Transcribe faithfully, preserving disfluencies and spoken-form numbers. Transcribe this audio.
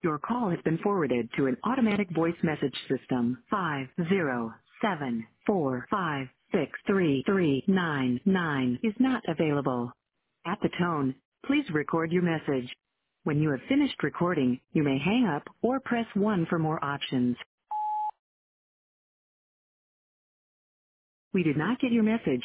Your call has been forwarded to an automatic voice message system. Five zero seven four five six three three nine nine is not available. At the tone, please record your message. When you have finished recording, you may hang up or press one for more options. We did not get your message.